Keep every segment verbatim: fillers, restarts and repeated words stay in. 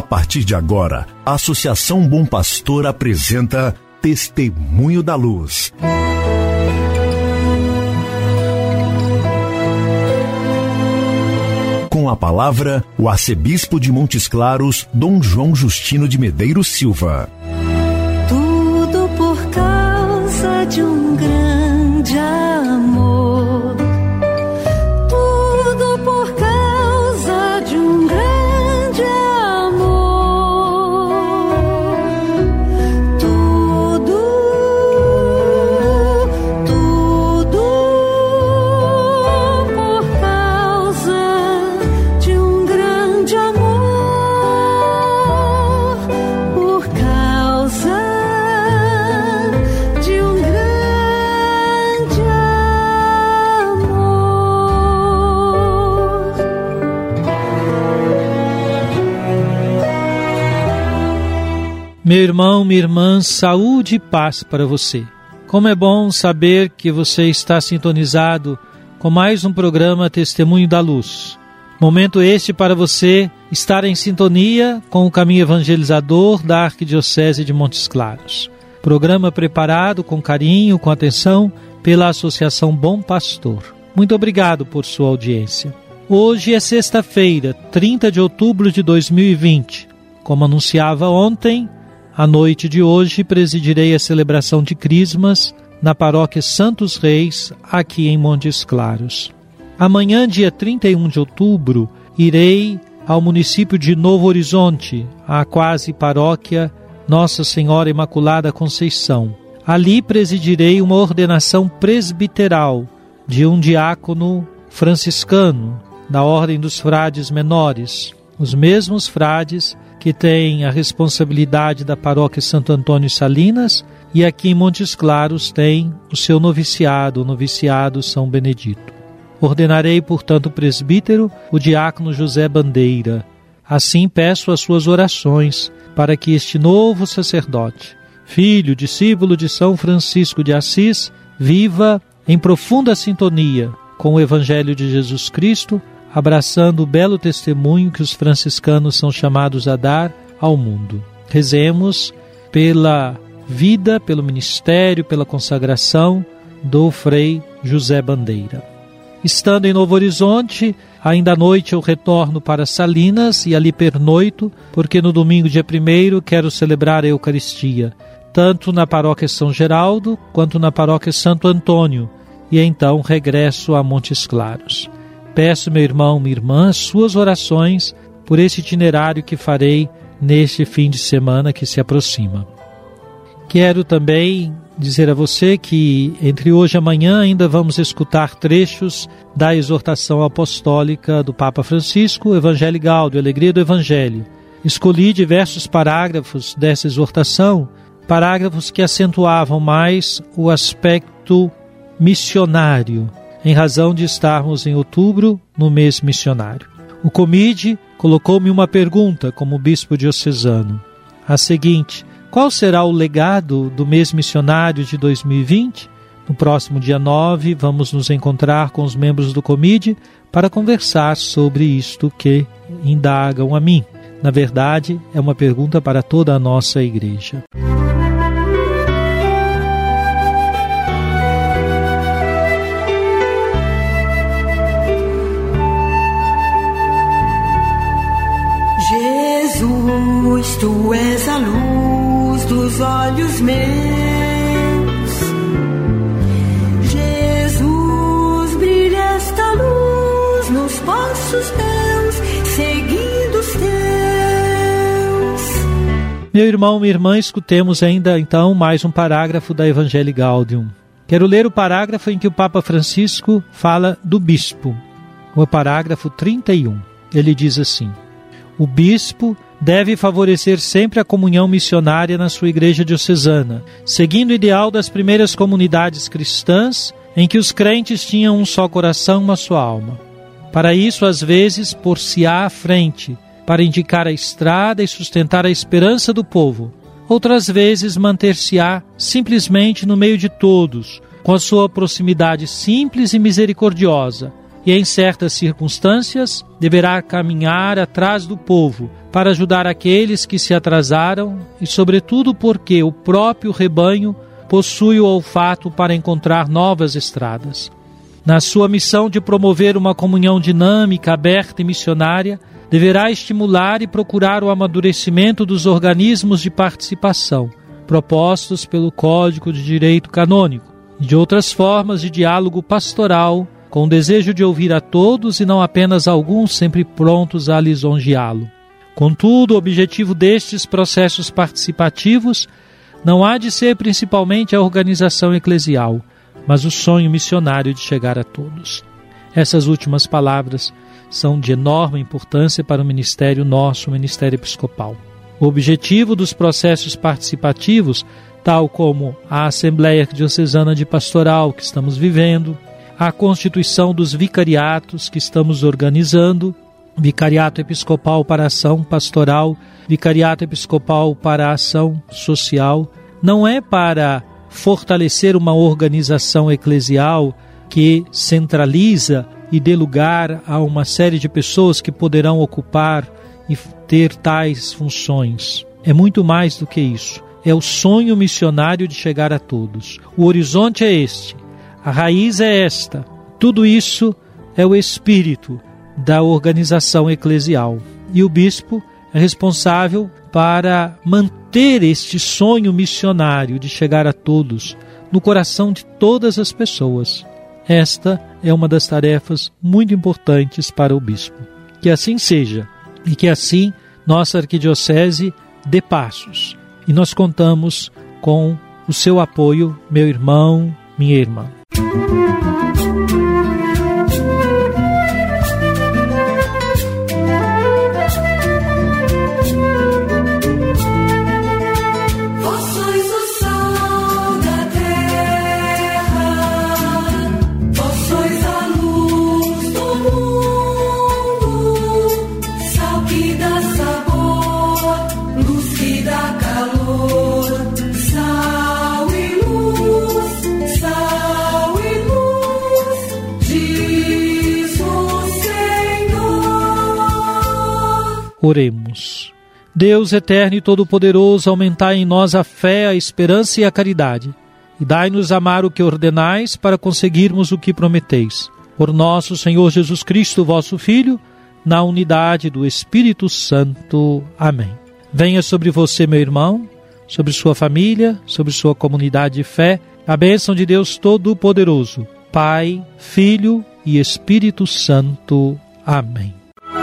A partir de agora, a Associação Bom Pastor apresenta Testemunho da Luz. Com a palavra, o arcebispo de Montes Claros, Dom João Justino de Medeiros Silva. Tudo por causa de um grande amor. Tudo por causa de um grande amor. Tudo, tudo por causa de um grande amor. Por causa de um grande amor. Meu irmão, minha irmã, saúde e paz para você. Como é bom saber que você está sintonizado com mais um programa Testemunho da Luz. Momento este para você estar em sintonia com o caminho evangelizador da Arquidiocese de Montes Claros. Programa preparado com carinho, com atenção, pela Associação Bom Pastor. Muito obrigado por sua audiência. Hoje é sexta-feira, trinta de outubro de dois mil e vinte. Como anunciava ontem, à noite de hoje presidirei a celebração de Crismas na paróquia Santos Reis, aqui em Montes Claros. Amanhã, dia trinta e um de outubro, irei ao município de Novo Horizonte, à quase paróquia Nossa Senhora Imaculada Conceição. Ali presidirei uma ordenação presbiteral de um diácono franciscano, da Ordem dos Frades Menores, os mesmos frades que têm a responsabilidade da paróquia Santo Antônio Salinas, e aqui em Montes Claros tem o seu noviciado, o noviciado São Benedito. Ordenarei, portanto, o presbítero, o diácono José Bandeira. Assim peço as suas orações para que este novo sacerdote, filho, discípulo de São Francisco de Assis, viva em profunda sintonia com o Evangelho de Jesus Cristo, abraçando o belo testemunho que os franciscanos são chamados a dar ao mundo. Rezemos pela vida, pelo ministério, pela consagração do Frei José Bandeira. Estando em Novo Horizonte, ainda à noite eu retorno para Salinas e ali pernoito, porque no domingo, dia primeiro, quero celebrar a Eucaristia, tanto na paróquia São Geraldo, quanto na paróquia Santo Antônio, e então regresso a Montes Claros. Peço, meu irmão, minha irmã, suas orações por esse itinerário que farei neste fim de semana que se aproxima. Quero também dizer a você que entre hoje e amanhã ainda vamos escutar trechos da exortação apostólica do Papa Francisco, Evangelii Gaudium, Alegria do Evangelho. Escolhi diversos parágrafos dessa exortação, parágrafos que acentuavam mais o aspecto missionário, em razão de estarmos em outubro, no mês missionário. O Comide colocou-me uma pergunta como bispo diocesano. A seguinte: qual será o legado do mês missionário de dois mil e vinte? No próximo dia nove, vamos nos encontrar com os membros do Comide para conversar sobre isto que indagam a mim. Na verdade, é uma pergunta para toda a nossa igreja. Jesus, tu és a luz dos olhos meus. Jesus, brilha esta luz nos passos teus, seguindo os teus. Meu irmão, minha irmã, escutemos ainda então mais um parágrafo da Evangelii Gaudium. Quero ler o parágrafo em que o Papa Francisco fala do bispo. O parágrafo trinta e um. Ele diz assim: o bispo deve favorecer sempre a comunhão missionária na sua igreja diocesana, seguindo o ideal das primeiras comunidades cristãs, em que os crentes tinham um só coração, uma só alma. Para isso, às vezes, pôr-se-á à frente, para indicar a estrada e sustentar a esperança do povo. Outras vezes, manter-se-á simplesmente no meio de todos, com a sua proximidade simples e misericordiosa, e em certas circunstâncias deverá caminhar atrás do povo para ajudar aqueles que se atrasaram e, sobretudo, porque o próprio rebanho possui o olfato para encontrar novas estradas. Na sua missão de promover uma comunhão dinâmica, aberta e missionária, deverá estimular e procurar o amadurecimento dos organismos de participação, propostos pelo Código de Direito Canônico, e de outras formas de diálogo pastoral, com o desejo de ouvir a todos e não apenas alguns sempre prontos a lisonjeá-lo. Contudo, o objetivo destes processos participativos não há de ser principalmente a organização eclesial, mas o sonho missionário de chegar a todos. Essas últimas palavras são de enorme importância para o ministério nosso, o ministério episcopal. O objetivo dos processos participativos, tal como a Assembleia Diocesana de Pastoral que estamos vivendo, a constituição dos vicariatos que estamos organizando, vicariato episcopal para a ação pastoral, vicariato episcopal para a ação social, não é para fortalecer uma organização eclesial que centraliza e dê lugar a uma série de pessoas que poderão ocupar e ter tais funções. É muito mais do que isso. É o sonho missionário de chegar a todos. O horizonte é este. A raiz é esta. Tudo isso é o espírito da organização eclesial. E o bispo é responsável para manter este sonho missionário de chegar a todos no coração de todas as pessoas. Esta é uma das tarefas muito importantes para o bispo. Que assim seja e que assim nossa arquidiocese dê passos. E nós contamos com o seu apoio, meu irmão, minha irmã. Oremos. Deus eterno e todo-poderoso, aumentai em nós a fé, a esperança e a caridade, e dai-nos amar o que ordenais para conseguirmos o que prometeis. Por nosso Senhor Jesus Cristo, vosso Filho, na unidade do Espírito Santo. Amém. Venha sobre você, meu irmão, sobre sua família, sobre sua comunidade de fé, a bênção de Deus Todo-Poderoso, Pai, Filho e Espírito Santo. Amém.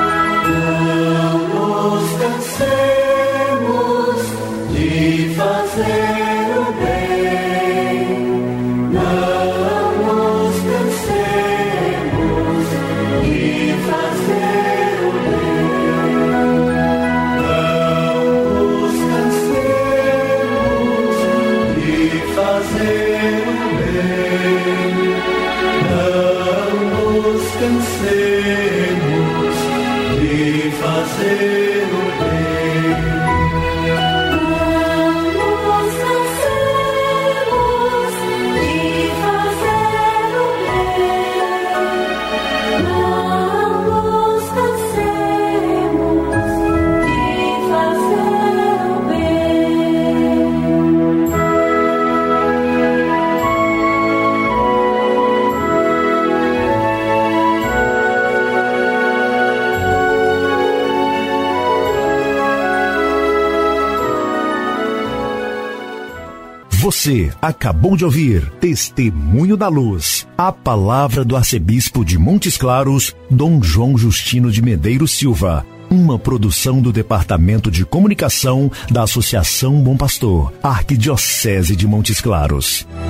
Você acabou de ouvir Testemunho da Luz, a palavra do arcebispo de Montes Claros, Dom João Justino de Medeiros Silva. Uma produção do Departamento de Comunicação da Associação Bom Pastor, Arquidiocese de Montes Claros.